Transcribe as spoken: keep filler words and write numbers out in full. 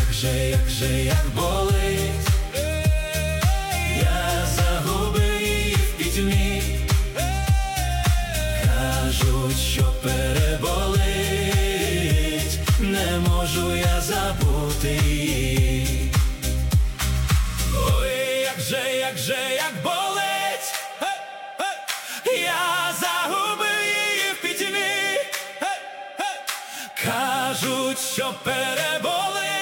як же, як же, як болить. Я загубив її в пітьмі. Кажуть, що переболить, не можу я забути її. Ой, як же, як же, як болить. Я загубив її в пітьмі. Кажуть, що переболить,